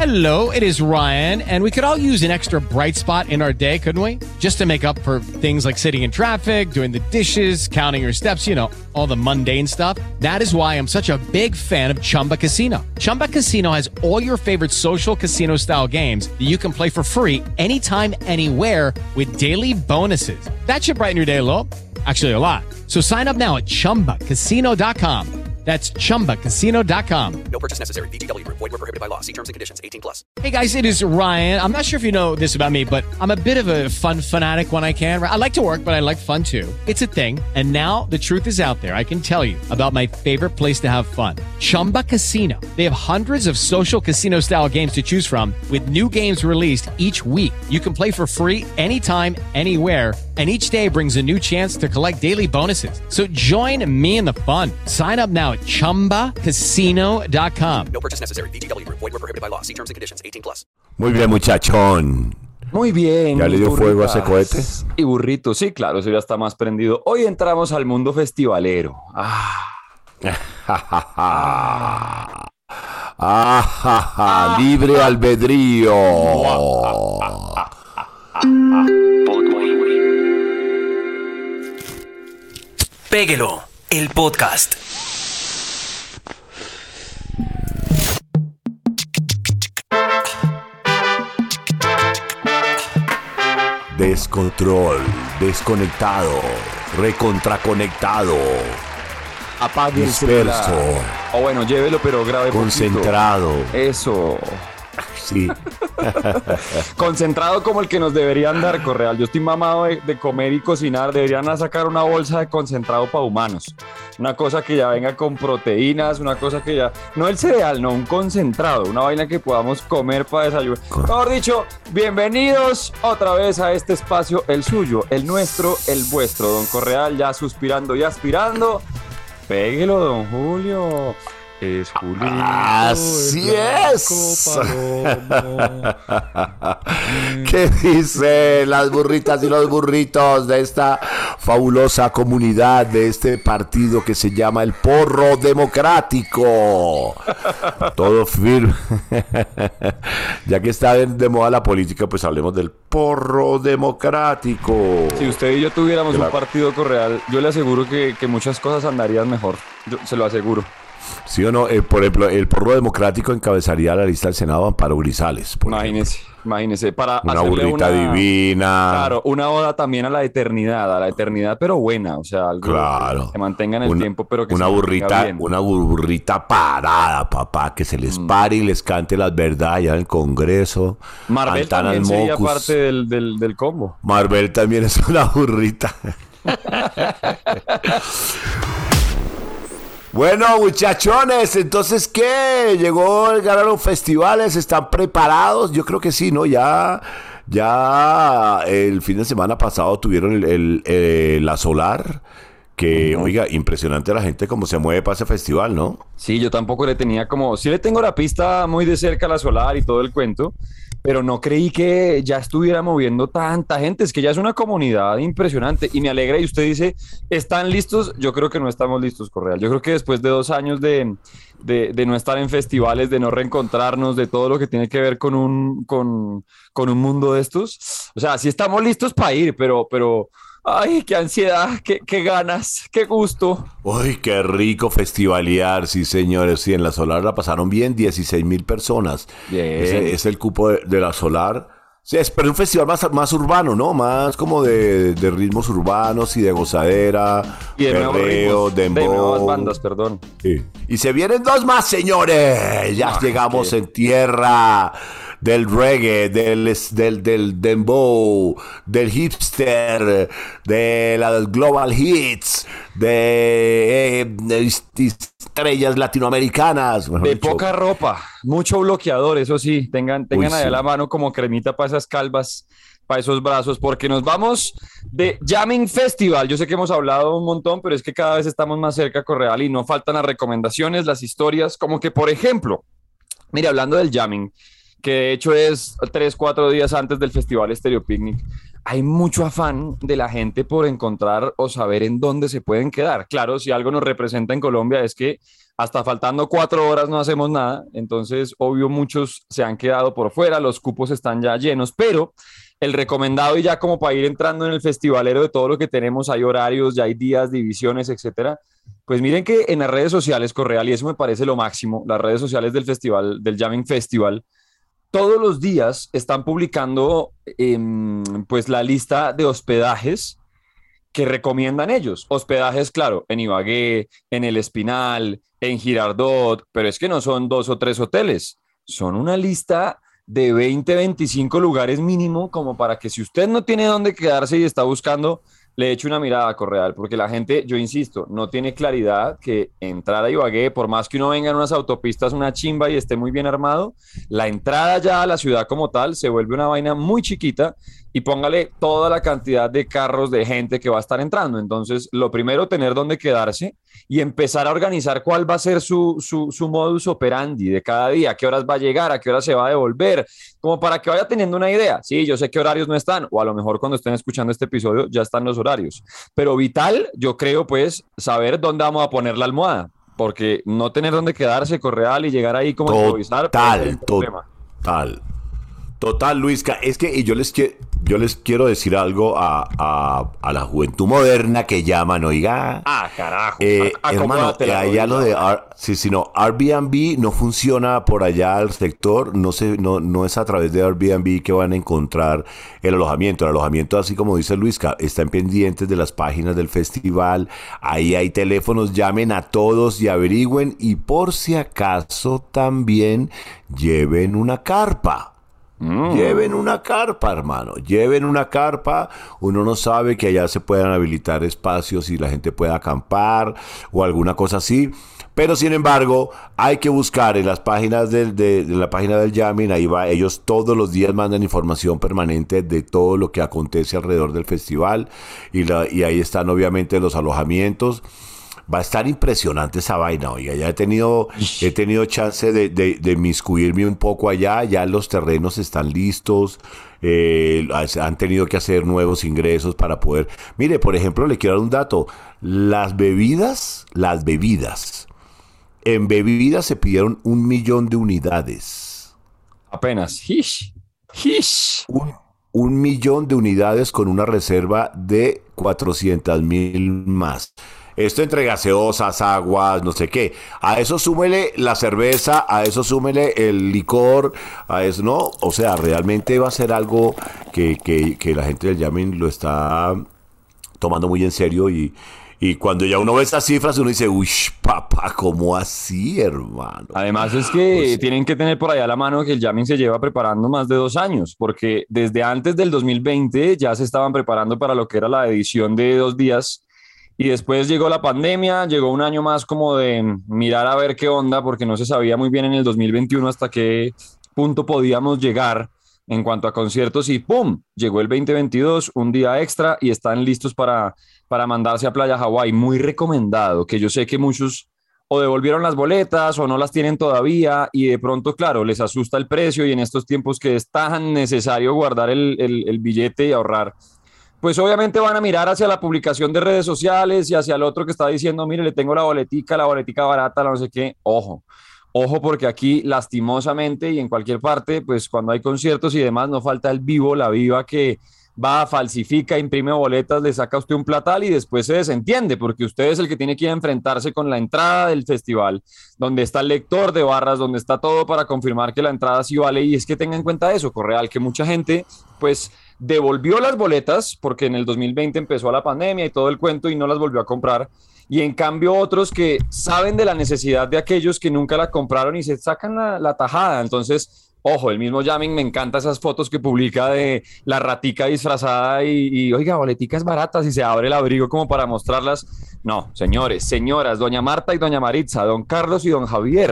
Hello, it is Ryan, and we could all use an extra bright spot in our day, couldn't we? Just to make up for things like sitting in traffic, doing the dishes, counting your steps, you know, all the mundane stuff. That is why I'm such a big fan of Chumba Casino. Chumba Casino has all your favorite social casino-style games that you can play for free anytime, anywhere with daily bonuses. That should brighten your day a little. Actually, a lot. So sign up now at ChumbaCasino.com. That's ChumbaCasino.com. No purchase necessary. VGW Group. Void where prohibited by law. See terms and conditions. 18+. Hey guys, it is Ryan. I'm not sure if you know this about me, but I'm a bit of a fun fanatic when I can. I like to work, but I like fun too. It's a thing. And now the truth is out there. I can tell you about my favorite place to have fun. Chumba Casino. They have hundreds of social casino style games to choose from with new games released each week. You can play for free anytime, anywhere. And each day brings a new chance to collect daily bonuses. So join me in the fun. Sign up now at ChumbaCasino.com. No purchase necessary. VGW Group. Void where prohibited by law. See terms and conditions. 18+. Muy bien, muchachón. Muy bien. ¿Ya le dio fuego a ese cohete? Y burrito, sí, claro, eso ya está más prendido. Hoy entramos al mundo festivalero. Libre albedrío. Péguelo, el podcast. Descontrol, desconectado, recontraconectado, Apague el disperso, celular. O bueno, llévelo, pero grabe concentrado. poquito. Eso. Sí. Concentrado como el que nos deberían dar, Correal. Yo estoy mamado de comer y cocinar. Deberían sacar una bolsa de concentrado para humanos. Una cosa que ya venga con proteínas, una cosa que ya... No el cereal, no, un concentrado. Una vaina que podamos comer para desayunar. Mejor dicho, bienvenidos otra vez a este espacio, el suyo, el nuestro, el vuestro. Don Correal ya suspirando y aspirando. Péguelo, don Julio. Es Julio. Así es. ¿Qué dice las burritas y los burritos de esta fabulosa comunidad, de este partido que se llama el Porro Democrático? Todo firme. Ya que está de moda la política, pues hablemos del Porro Democrático. Si usted y yo tuviéramos un partido Correal, yo le aseguro que muchas cosas andarían mejor. Yo se lo aseguro. ¿Sí o no? Por ejemplo, el Porro Democrático encabezaría la lista del Senado Amparo Grisales. Imagínese, para una hacerle burrita divina. Claro, una oda también a la eternidad, pero buena, o sea, algo claro, que mantenga en el tiempo, pero que una se burrita, bien. Una burrita parada, papá, que se les pare y les cante las verdades allá en el Congreso. Marvel también sería parte del combo. Marvel también es una burrita. Bueno, muchachones, entonces, ¿qué? ¿Llegó el Ganaron Festivales? ¿Están preparados? Yo creo que sí, ¿no? Ya el fin de semana pasado tuvieron la Solar, que, oiga, impresionante la gente cómo se mueve para ese festival, ¿no? Sí, yo tampoco le tenía sí le tengo la pista muy de cerca a la Solar y todo el cuento, pero no creí que ya estuviera moviendo tanta gente. Es que ya es una comunidad impresionante y me alegra. Y usted dice, ¿están listos? Yo creo que no estamos listos, Correal. Yo creo que después de 2 años de no estar en festivales, de no reencontrarnos, de todo lo que tiene que ver con un mundo de estos, o sea, sí estamos listos para ir, pero ay, qué ansiedad, qué ganas, qué gusto. Uy, qué rico festivalear, sí, señores. Sí, en la Solar la pasaron bien, 16,000 personas. Bien. Es el cupo de la Solar. Sí, pero un festival más urbano, ¿no? Más como de ritmos urbanos y de gozadera, y de perreo, dembow. De nuevas bandas, perdón. Sí. Y se vienen 2 más, señores. Ya llegamos en tierra del reggae, del dembow, del hipster, de las global hits, de estrellas latinoamericanas. De poca ropa, mucho bloqueador, eso sí, tengan ahí a la mano como cremita para esas calvas, para esos brazos, porque nos vamos de Jamming Festival. Yo sé que hemos hablado un montón, pero es que cada vez estamos más cerca, Correal, y no faltan las recomendaciones, las historias, como que, por ejemplo, mire, hablando del Jamming, que de hecho es 3-4 días antes del Festival Estéreo Picnic, hay mucho afán de la gente por encontrar o saber en dónde se pueden quedar. Claro, si algo nos representa en Colombia es que hasta faltando 4 horas no hacemos nada, entonces obvio muchos se han quedado por fuera, los cupos están ya llenos, pero el recomendado y ya como para ir entrando en el festivalero de todo lo que tenemos, hay horarios, ya hay días, divisiones, etcétera. Pues miren que en las redes sociales, Correal, y eso me parece lo máximo, las redes sociales del festival, del Jamming Festival, todos los días están publicando pues la lista de hospedajes que recomiendan ellos. Hospedajes, claro, en Ibagué, en El Espinal, en Girardot, pero es que no son 2 o 3 hoteles, son una lista de 20, 25 lugares mínimo, como para que si usted no tiene dónde quedarse y está buscando, le eche una mirada a Correal, porque la gente, yo insisto, no tiene claridad que entrar a Ibagué, por más que uno venga en unas autopistas, una chimba y esté muy bien armado, la entrada ya a la ciudad como tal se vuelve una vaina muy chiquita y póngale toda la cantidad de carros, de gente que va a estar entrando. Entonces, lo primero, tener dónde quedarse y empezar a organizar cuál va a ser su modus operandi de cada día, a qué horas va a llegar, a qué hora se va a devolver, como para que vaya teniendo una idea. Sí, yo sé qué horarios no están, o a lo mejor cuando estén escuchando este episodio ya están los horarios, pero vital, yo creo, pues, saber dónde vamos a poner la almohada, porque no tener dónde quedarse, Correal, y llegar ahí como a improvisar, puede ser un problema. Total, Luisca, es que y yo les quiero decir algo a la juventud moderna que llaman, oiga. Carajo. Hermano, allá lo de Airbnb no funciona por allá al sector, no es a través de Airbnb que van a encontrar el alojamiento. El alojamiento, así como dice Luisca, están pendientes de las páginas del festival, ahí hay teléfonos, llamen a todos y averigüen, y por si acaso también lleven una carpa. Lleven una carpa, hermano. Lleven una carpa. Uno no sabe que allá se puedan habilitar espacios y la gente pueda acampar o alguna cosa así. Pero sin embargo, hay que buscar en las páginas de la página del Jamming. Ahí va. Ellos todos los días mandan información permanente de todo lo que acontece alrededor del festival. Y ahí están obviamente los alojamientos. Va a estar impresionante esa vaina, oiga. Ya he tenido chance de inmiscuirme un poco allá. Ya los terrenos están listos. Han tenido que hacer nuevos ingresos para poder... Mire, por ejemplo, le quiero dar un dato. Las bebidas. En bebidas se pidieron 1 millón de unidades. Apenas. Un millón de unidades con una reserva de 400,000 más. Esto entre gaseosas, aguas, no sé qué. A eso súmele la cerveza, a eso súmele el licor, a eso no. O sea, realmente va a ser algo que la gente del Jamming lo está tomando muy en serio y cuando ya uno ve estas cifras uno dice, uy, papá, ¿cómo así, hermano? Además es que tienen que tener por allá a la mano que el Jamming se lleva preparando más de 2 años, porque desde antes del 2020 ya se estaban preparando para lo que era la edición de 2 días. Y después llegó la pandemia, llegó un año más como de mirar a ver qué onda, porque no se sabía muy bien en el 2021 hasta qué punto podíamos llegar en cuanto a conciertos y ¡pum! Llegó el 2022, un día extra y están listos para mandarse a Playa Hawái. Muy recomendado, que yo sé que muchos o devolvieron las boletas o no las tienen todavía y de pronto, claro, les asusta el precio y en estos tiempos que es tan necesario guardar el billete y ahorrar. Pues obviamente van a mirar hacia la publicación de redes sociales y hacia el otro que está diciendo, mire, le tengo la boletica barata, la no sé qué. Ojo, porque aquí lastimosamente y en cualquier parte, pues cuando hay conciertos y demás, no falta el vivo, la viva que va, falsifica, imprime boletas, le saca a usted un platal y después se desentiende, porque usted es el que tiene que ir a enfrentarse con la entrada del festival, donde está el lector de barras, donde está todo para confirmar que la entrada sí vale. Y es que tenga en cuenta eso, Correal, que mucha gente, pues, devolvió las boletas porque en el 2020 empezó la pandemia y todo el cuento y no las volvió a comprar. Y en cambio otros que saben de la necesidad de aquellos que nunca la compraron y se sacan la tajada. Entonces, ojo, el mismo Jamming, me encanta esas fotos que publica de la ratica disfrazada y oiga, boleticas baratas y se abre el abrigo como para mostrarlas. No, señores, señoras, doña Marta y doña Maritza, don Carlos y don Javier,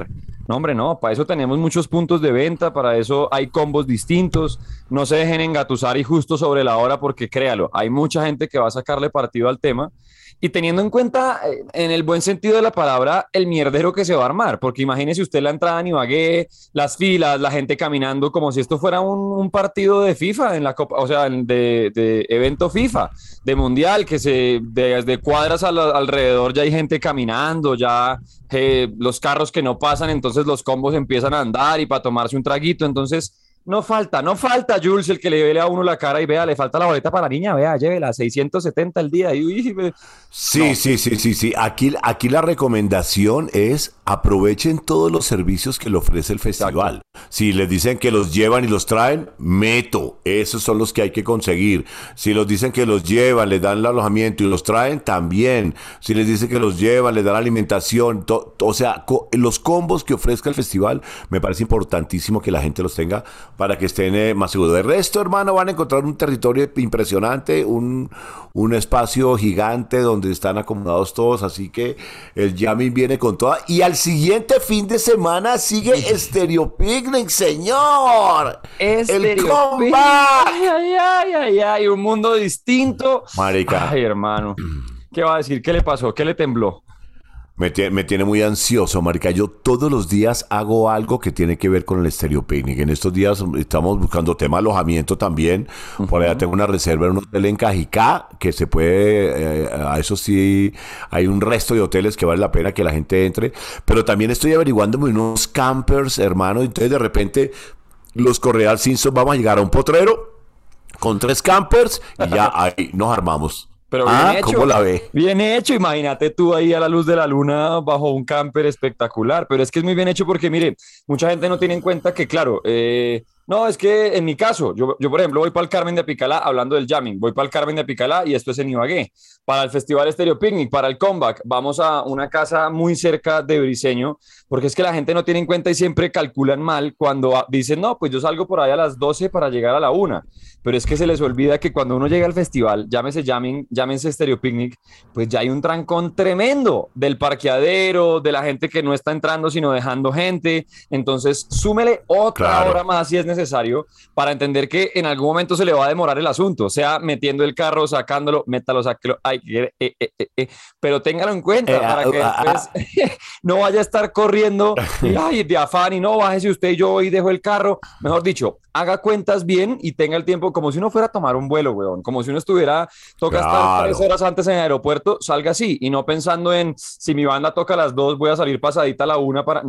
No, hombre, no, para eso tenemos muchos puntos de venta, para eso hay combos distintos, no se dejen engatusar y justo sobre la hora porque créalo, hay mucha gente que va a sacarle partido al tema y teniendo en cuenta, en el buen sentido de la palabra, el mierdero que se va a armar, porque imagínese usted la entrada en Ibagué, las filas, la gente caminando como si esto fuera un partido de FIFA en la Copa, o sea, de evento FIFA, de mundial, que desde cuadras alrededor ya hay gente caminando, ya los carros que no pasan, entonces los combos empiezan a andar y para tomarse un traguito, entonces no falta, Jules, el que le vele a uno la cara y vea, le falta la boleta para la niña, vea, llévela, 670 el día. Sí, No. sí. Aquí la recomendación es aprovechen todos los servicios que le ofrece el festival. Si les dicen que los llevan y los traen, esos son los que hay que conseguir. Si los dicen que los llevan, les dan el alojamiento y los traen, también. Si les dicen que los llevan, les dan alimentación, los combos que ofrezca el festival, me parece importantísimo que la gente los tenga para que estén más seguros. De resto, hermano, van a encontrar un territorio impresionante, un espacio gigante donde están acomodados todos, así que el jamming viene con toda. Y al siguiente fin de semana sigue Stereo Picnic, señor. El comeback. Ay, un mundo distinto. Marica. Ay, hermano. ¿Qué va a decir? ¿Qué le pasó? ¿Qué le tembló? Me tiene muy ansioso, marica. Yo todos los días hago algo que tiene que ver con el Stereo Picnic. En estos días estamos buscando tema de alojamiento también. Por allá tengo una reserva en un hotel en Cajicá, que se puede, a eso sí, hay un resto de hoteles que vale la pena que la gente entre. Pero también estoy averiguándome unos campers, hermano. Entonces de repente los Correal Simpson vamos a llegar a un potrero con 3 campers y ya ahí nos armamos. Pero bien hecho. ¿Cómo la ve? Bien hecho, imagínate tú ahí a la luz de la luna bajo un camper espectacular, pero es que es muy bien hecho porque, mire, mucha gente no tiene en cuenta que, claro, no, es que en mi caso, yo por ejemplo voy para el Carmen de Apicalá, hablando del jamming, voy para el Carmen de Apicalá y esto es en Ibagué. Para el Festival Stereo Picnic, para el comeback, vamos a una casa muy cerca de Briseño, porque es que la gente no tiene en cuenta y siempre calculan mal cuando dicen, no, pues yo salgo por ahí a las 12 para llegar a la 1, pero es que se les olvida que cuando uno llega al festival, llámese jamming, llámense Stereo Picnic, pues ya hay un trancón tremendo del parqueadero, de la gente que no está entrando sino dejando gente, entonces súmele otra hora más si es necesario para entender que en algún momento se le va a demorar el asunto, o sea, metiendo el carro, sacándolo, métalo, sáquelo, pero téngalo en cuenta para que después no vaya a estar corriendo y de afán y no, bájese usted y yo voy y dejo el carro, mejor dicho, haga cuentas bien y tenga el tiempo como si uno fuera a tomar un vuelo, weón, como si uno toca estar 3 horas antes en el aeropuerto, salga así y no pensando en si mi banda toca a las 2 voy a salir pasadita a la 1 para...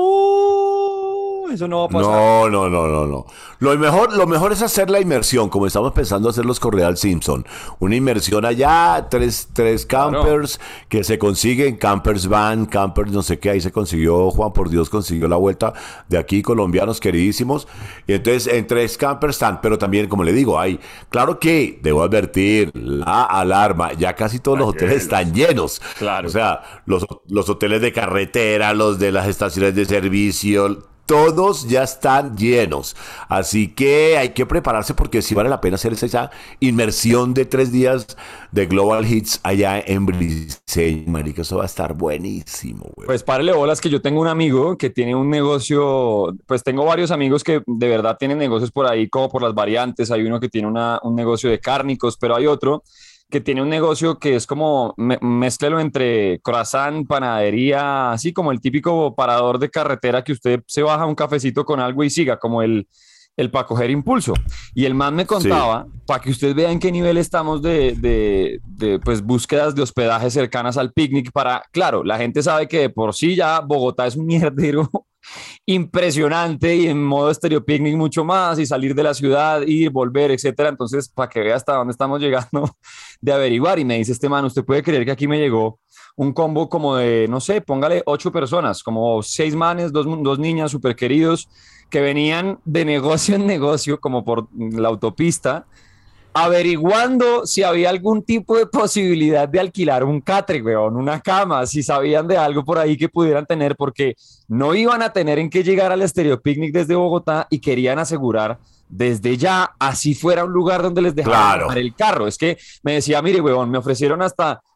No, eso no va a pasar. No. Lo mejor es hacer la inmersión, como estamos pensando hacer los Correal Simpson. Una inmersión allá, tres campers que se consiguen, campers van, campers no sé qué, ahí se consiguió, Juan por Dios consiguió la vuelta de aquí, colombianos queridísimos. Y entonces en 3 campers están, pero también, como le digo, claro que debo advertir, la alarma, ya casi todos los hoteles están llenos. Claro. O sea, los hoteles de carretera, los de las estaciones de servicio, todos ya están llenos, así que hay que prepararse porque sí vale la pena hacer esa inmersión de 3 días de Global Hits allá en Briseño, marica, eso va a estar buenísimo, güey. Pues párele bolas que yo tengo un amigo que tiene un negocio, pues tengo varios amigos que de verdad tienen negocios por ahí como por las variantes, hay uno que tiene un negocio de cárnicos, pero hay otro que tiene un negocio que es como, mézclelo entre croissant, panadería, así como el típico parador de carretera que usted se baja un cafecito con algo y siga, como el para coger impulso. Y el man me contaba, para que usted vea en qué nivel estamos de pues, búsquedas de hospedaje cercanas al picnic, claro, la gente sabe que de por sí ya Bogotá es un mierdero impresionante y en modo Stereo Picnic mucho más y salir de la ciudad, ir, volver, etcétera. Entonces, para que vea hasta dónde estamos llegando de averiguar. Y me dice este man, ¿usted puede creer que aquí me llegó un combo como de, no sé, póngale 8 personas, como 6 manes, 2 niñas súper queridos que venían de negocio en negocio como por la autopista averiguando si había algún tipo de posibilidad de alquilar un catre, weón, una cama, si sabían de algo por ahí que pudieran tener, porque no iban a tener en qué llegar al Stereo Picnic desde Bogotá y querían asegurar desde ya, así fuera un lugar donde les dejaran dejar el carro. Es que me decía, mire, weón, me ofrecieron hasta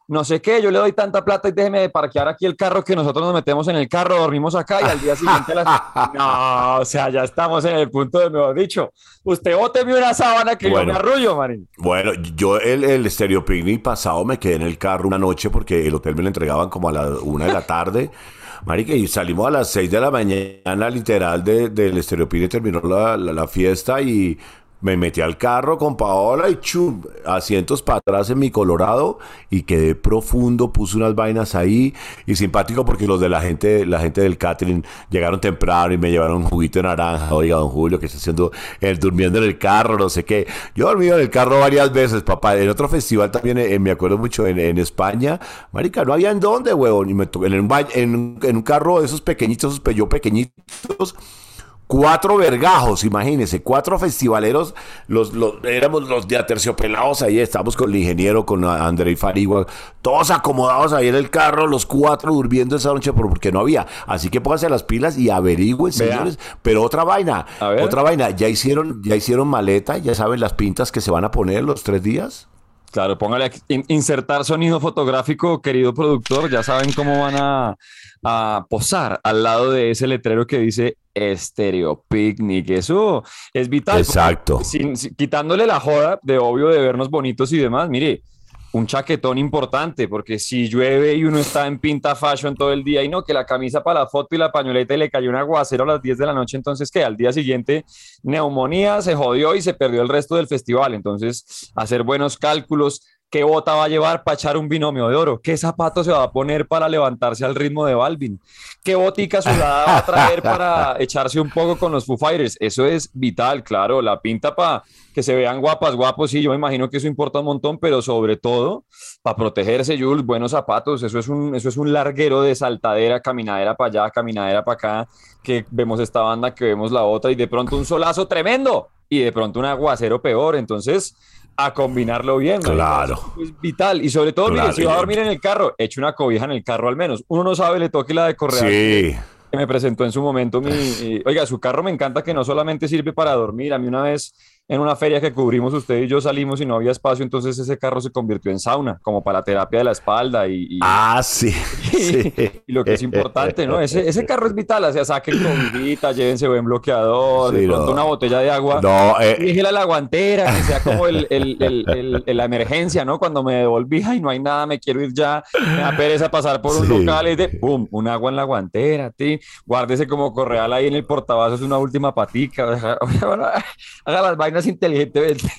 no sé qué, yo le doy tanta plata y déjeme de parquear aquí el carro que nosotros nos metemos en el carro, dormimos acá y al día siguiente No, o sea, ya estamos en el punto de, mejor dicho, usted bóteme una sábana que yo me arrullo, marín. Bueno, yo el Stereo Picnic pasado me quedé en el carro una noche porque el hotel me lo entregaban como a la 1 de la tarde. Marica, y salimos a las 6 de la mañana, literal, del Stereo Picnic, terminó la fiesta y me metí al carro con Paola y chum, asientos para atrás en mi Colorado y quedé profundo, puse unas vainas ahí y simpático porque los de la gente del catering llegaron temprano y me llevaron un juguito de naranja. Oiga, don Julio, que está haciendo él durmiendo en el carro, no sé qué. Yo he dormido en el carro varias veces, papá. En otro festival también, me acuerdo mucho, en España, marica, no había en dónde, huevón. Y me tocó en un carro de esos pequeñitos, esos Peugeot pequeñitos, 4 vergajos, imagínense, 4 festivaleros, éramos los de aterciopelados ahí, estábamos con el ingeniero, con Andrei Farigua, todos acomodados ahí en el carro, los 4 durmiendo esa noche porque no había. Así que pónganse las pilas y averigüen, señores. Pero otra vaina, ¿ya hicieron maleta? ¿Ya saben las pintas que se van a poner los 3 días? Claro, póngale aquí, insertar sonido fotográfico, querido productor, ya saben cómo van a posar al lado de ese letrero que dice Stereo Picnic. Eso es vital. Exacto. Quitándole la joda de obvio de vernos bonitos y demás, mire, un chaquetón importante, porque si llueve y uno está en pinta fashion todo el día y no, que la camisa para la foto y la pañoleta y le cayó un aguacero a las 10 de la noche, entonces ¿qué? Al día siguiente neumonía, se jodió y se perdió el resto del festival. Entonces, hacer buenos cálculos. ¿Qué bota va a llevar para echar un binomio de oro? ¿Qué zapato se va a poner para levantarse al ritmo de Balvin? ¿Qué botica sudada va a traer para echarse un poco con los Foo Fighters? Eso es vital, claro. La pinta para que se vean guapos, sí, yo me imagino que eso importa un montón, pero sobre todo para protegerse, Jules, buenos zapatos. Eso es un larguero de saltadera, caminadera para allá, caminadera para acá, que vemos esta banda, que vemos la otra, y de pronto un solazo tremendo, y de pronto un aguacero peor. Entonces, a combinarlo bien. Claro. Es vital. Y sobre todo, claro, mire, si va a dormir en el carro, eche una cobija en el carro al menos. Uno no sabe, le toque la de Correa. Sí. Que me presentó en su momento oiga, su carro me encanta, que no solamente sirve para dormir. A mí una vez en una feria que cubrimos, usted y yo salimos y no había espacio, entonces ese carro se convirtió en sauna, como para la terapia de la espalda sí. Y lo que es importante, ¿no? Ese carro es vital, o sea, saquen comidita, llévense buen bloqueador, sí, de pronto una botella de agua, déjela la guantera, que sea como la emergencia, ¿no? Cuando me devolví, y no hay nada, me quiero ir ya, me da pereza pasar por un local, y pum, un agua en la guantera, guárdese como Correal ahí en el portavasos una última patica, haga las vainas inteligentemente.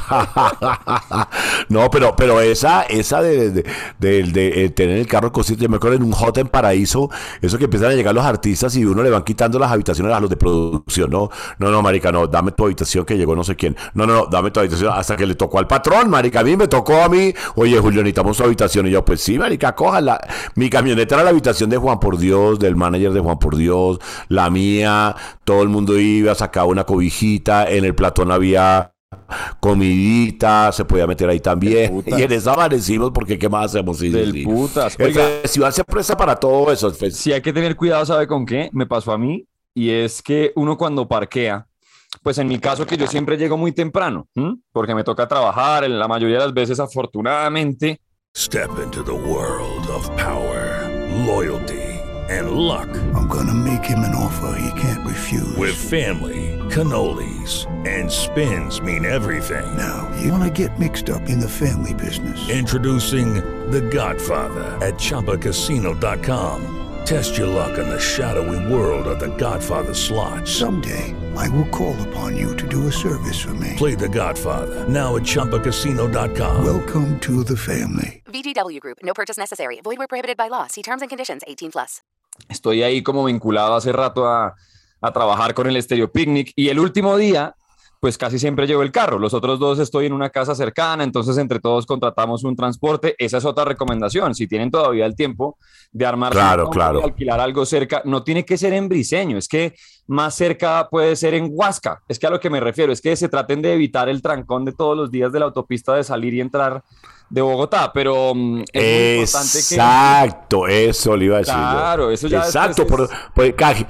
No, pero esa de tener el carro cosito, yo me acuerdo en un hot en Paraíso, eso que empiezan a llegar los artistas y uno le van quitando las habitaciones a los de producción. No, marica, no, dame tu habitación, que llegó no sé quién. No, dame tu habitación, hasta que le tocó al patrón, marica. A mí me tocó oye, Julio, necesitamos su habitación. Y yo, pues sí, marica, cójala. Mi camioneta era la habitación de Juan por Dios, del manager de Juan por Dios, la mía, todo el mundo iba, sacaba una cobijita, en el platón había comidita, se podía meter ahí también, y en esa amanecimos, porque ¿qué más hacemos? Putas. El festival se presta para todo eso. Sí, hay que tener cuidado, ¿sabe con qué? Me pasó a mí, y es que uno cuando parquea, pues en mi caso, que yo siempre llego muy temprano, porque me toca trabajar, en la mayoría de las veces, afortunadamente. Step into the world of power, loyalty, and luck. I'm gonna make him an offer he can't refuse. With family, cannolis, and spins mean everything. Now, you wanna get mixed up in the family business. Introducing The Godfather at ChumbaCasino.com. Test your luck in the shadowy world of The Godfather slot. Someday, I will call upon you to do a service for me. Play The Godfather, now at ChumbaCasino.com. Welcome to the family. VGW Group. No purchase necessary. Void where prohibited by law. See terms and conditions. 18+. Estoy ahí como vinculado hace rato a trabajar con el Stereo Picnic, y el último día, pues casi siempre llevo el carro. Los otros 2 estoy en una casa cercana, entonces entre todos contratamos un transporte. Esa es otra recomendación. Si tienen todavía el tiempo de armar, claro. de alquilar algo cerca, no tiene que ser en Briseño, es que más cerca puede ser en Huasca. Es que a lo que me refiero es que se traten de evitar el trancón de todos los días de la autopista de salir y entrar de Bogotá, pero es muy importante que... Exacto, eso le iba a decir. Claro, eso ya exacto,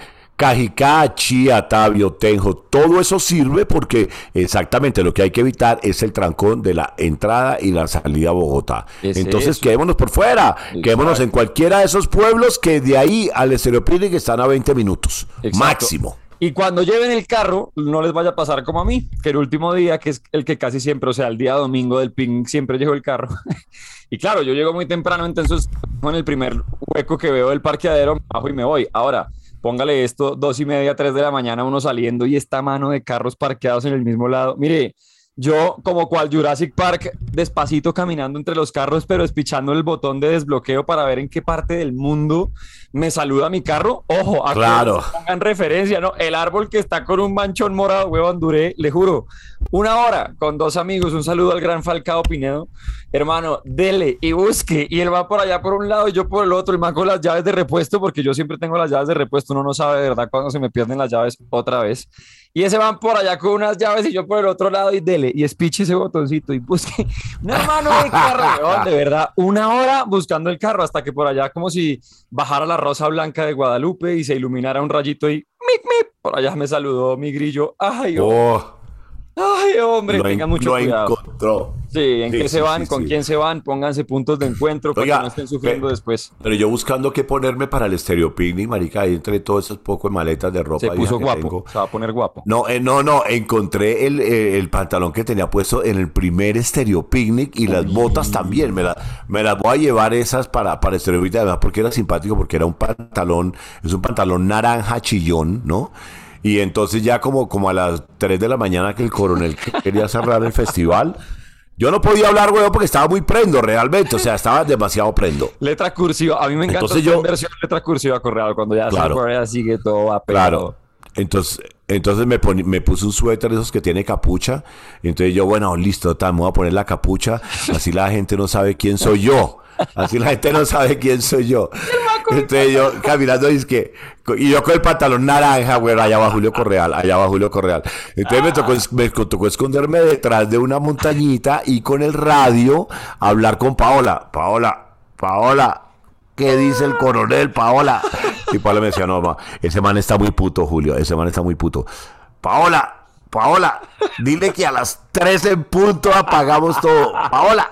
Cajicá, Chía, Tabio, Tenjo, todo eso sirve porque exactamente lo que hay que evitar es el trancón de la entrada y la salida a Bogotá. Entonces quedémonos por fuera, quedémonos en cualquiera de esos pueblos que de ahí al Estéreo Picnic están a 20 minutos, máximo. Y cuando lleven el carro, no les vaya a pasar como a mí, que el último día, que es el que casi siempre, o sea, el día domingo del picnic, siempre llevo el carro. Y claro, yo llego muy temprano, entonces en el primer hueco que veo del parqueadero, bajo y me voy. Ahora, póngale esto, 2:30, 3 de la mañana, uno saliendo y esta mano de carros parqueados en el mismo lado. Mire, yo como cual Jurassic Park, despacito caminando entre los carros, pero despichando el botón de desbloqueo para ver en qué parte del mundo me saluda mi carro. Ojo, a claro. Que pongan referencia, ¿no? El árbol que está con un manchón morado, huevón, duré, le juro, 1 hora con 2 amigos. Un saludo al gran Falcao Pinedo. Hermano, dele y busque. Y él va por allá por un lado y yo por el otro. Y me con las llaves de repuesto, porque yo siempre tengo las llaves de repuesto. Uno no sabe de verdad cuándo se me pierden las llaves otra vez. Y ese van por allá con unas llaves y yo por el otro lado y dele. Y espiche ese botoncito y busque una mano de carro, weón, de verdad. 1 hora buscando el carro hasta que por allá como si bajara la rosa blanca de Guadalupe y se iluminara un rayito y ¡mip, mip! Por allá me saludó mi grillo. ¡Ay, ay, hombre! Tengan mucho cuidado. Encontró. Sí, ¿en qué se van? ¿Con quién se van? Pónganse puntos de encuentro para que no estén sufriendo después. Pero yo buscando qué ponerme para el Estéreo Picnic, marica, ahí entre todos esos pocos maletas de ropa. Se puso guapo, tengo. se va a poner guapo. No, encontré el pantalón que tenía puesto en el primer Estéreo Picnic y las botas también. Me las voy a llevar esas para Estéreo Picnic, además porque era simpático, porque era un pantalón naranja chillón, ¿no? Y entonces ya como a las 3 de la mañana que el coronel quería cerrar el festival, yo no podía hablar, güey, porque estaba muy prendo realmente, o sea, estaba demasiado prendo. Letra cursiva, a mí me encanta entonces esta versión letra cursiva Correal, cuando ya claro, se pone así que todo apegado. Claro, entonces me puse un suéter de esos que tiene capucha, y entonces yo, bueno, listo, me voy a poner la capucha, así la gente no sabe quién soy yo. Así la gente no sabe quién soy yo. Entonces yo caminando y yo con el pantalón naranja, güey, allá va Julio Correal. Entonces me tocó esconderme detrás de una montañita y con el radio hablar con Paola, ¿qué dice el coronel, Paola? Y Paola me decía, no, ese man está muy puto, Julio, ese man está muy puto. Paola, dile que a las 3 en punto apagamos todo. Paola.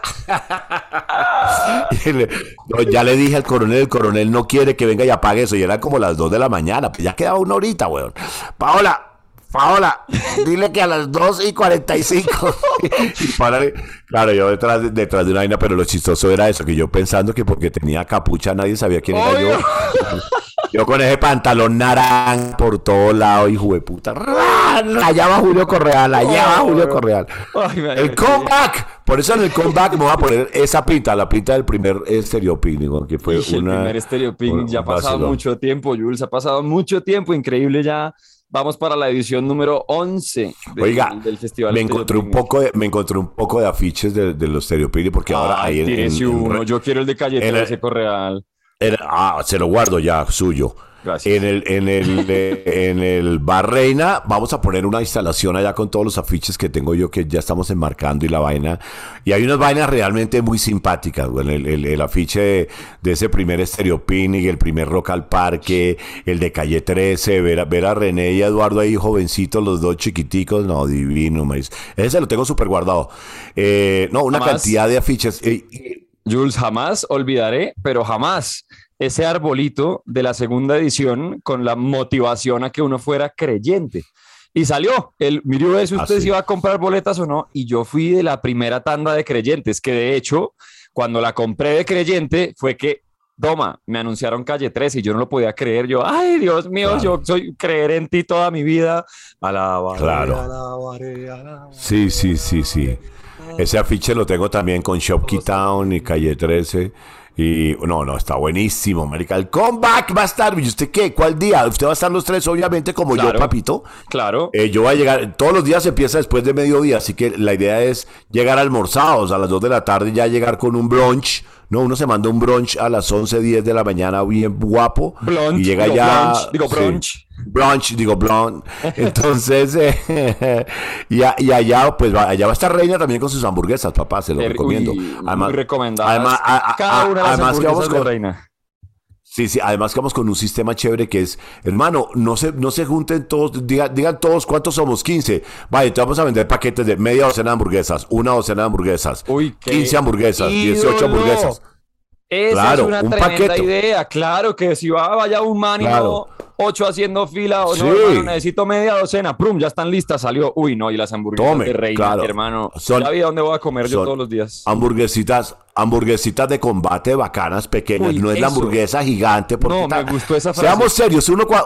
Ya le dije al coronel, el coronel no quiere que venga y apague eso. Y eran como las 2 de la mañana, pues ya quedaba 1 horita, weón. Paola, dile que a las 2:45. Y Paola, claro, yo detrás de una vaina, pero lo chistoso era eso, que yo pensando que porque tenía capucha nadie sabía quién era yo. Yo con ese pantalón naranja por todo lado, hijo de puta. Allá va Julio Correal, El comeback. Por eso en el comeback me voy a poner esa pinta, la pinta del primer Estéreo Picnic, que fue el primer Estéreo Picnic. Ya ha pasado mucho tiempo, Jules, ha pasado mucho tiempo, increíble ya. Vamos para la edición número 11 del Festival. Me encontré un poco de afiches de los Estéreo Picnic, porque ahora ahí yo quiero el de Calle 13 Correal. Se lo guardo ya, suyo. Gracias. En el Bar Reina vamos a poner una instalación allá con todos los afiches que tengo yo, que ya estamos enmarcando y la vaina. Y hay unas vainas realmente muy simpáticas, güey. El afiche de ese primer Estéreo Picnic, el primer Rock al Parque, el de Calle 13, ver a René y a Eduardo ahí jovencitos, los dos chiquiticos, no, divino, maíz. Ese lo tengo súper guardado. Cantidad de afiches. Jules, jamás olvidaré, pero jamás, ese arbolito de la segunda edición con la motivación a que uno fuera creyente. Y salió, miró eso, usted si iba a comprar boletas o no, y yo fui de la primera tanda de creyentes, que de hecho, cuando la compré de creyente, fue que, toma, me anunciaron Calle 13 y yo no lo podía creer. Yo, ay, Dios mío, claro, yo soy creer en ti toda mi vida. Alabaré, claro. Alabaré. Sí. Ese afiche lo tengo también con Shopkey Town y Calle 13. Y no, está buenísimo, marica. El comeback va a estar. ¿Y usted qué? ¿Cuál día? Usted va a estar los 3, obviamente, como claro, yo, papito. Claro. Yo voy a llegar. Todos los días se empieza después de mediodía, así que la idea es llegar almorzados a las 2 de la tarde, ya llegar con un brunch. No, uno se manda un brunch a las 11:10 de la mañana, bien guapo. Brunch, y llega ya. Brunch. Blonde. Entonces, y allá, pues, allá va a estar Reina también con sus hamburguesas, papá, se lo recomiendo. Además, muy recomendadas. Cada una de las hamburguesas de Reina. Sí, sí, además que vamos con un sistema chévere que es, hermano, no se junten todos, digan todos cuántos somos, 15. Vaya, te vamos a vender paquetes de media docena de hamburguesas, una docena de hamburguesas, Uy, qué 15 hamburguesas, 18 ídolo. hamburguesas. Esa Claro, es una un tremenda paquete. idea. Claro que si vaya un man y Claro. no 8 haciendo fila o Sí. no, hermano, necesito media docena. Prum, ya están listas, salió. Uy, no, y las hamburguesas Tome, de reina, claro. hermano. Son- ya vi dónde voy a comer yo son todos los días. hamburguesitas de combate bacanas, pequeñas. Uy, no es la eso. hamburguesa gigante. Porque No, me gustó esa frase. Seamos serios,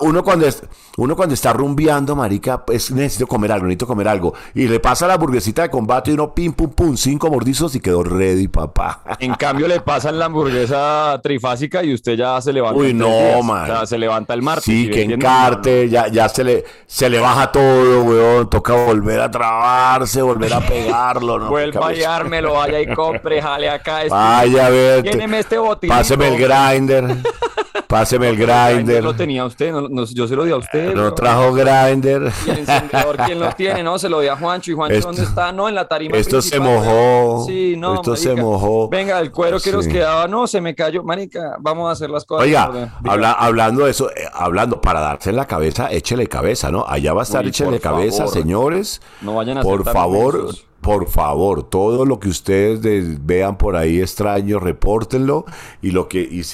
uno cuando está rumbeando, marica, pues necesito comer algo. Y le pasa la hamburguesita de combate y uno pim, pum, pum, 5 mordizos y quedó ready, papá. En cambio, le pasan la hamburguesa trifásica y usted ya se levanta. Uy, en no, 3 días. man. O sea, se levanta el martes. Sí, y que vendiendo, encarte, ya se le baja todo, weón. Toca volver a trabarse, volver a pegarlo, ¿no? Vuelva a Qué cabeza. hallármelo, vaya y compre, jale acá. Vaya a ver. Lléneme este botín. Páseme el grinder. Páseme el grinder. Lo tenía usted, yo se lo di a usted. No bro. trajo grinder. Y el encendedor, ¿quién lo tiene? No, se lo di a Juancho. ¿Y Juancho Esto- dónde está? No, en la tarima esto se principal. mojó. Sí, no, Esto se marica. mojó. Venga, el cuero que nos Sí. quedaba, no, se me cayó. Marica, vamos a hacer las cosas. en orden. Oiga, Diga. hablando de eso, para darse en la cabeza, échele cabeza, ¿no? Allá va a estar Uy, échele por cabeza, favor. señores. No vayan a ser Por tan favor, mensos. por favor, todo lo que ustedes vean por ahí extraño, repórtenlo. Y lo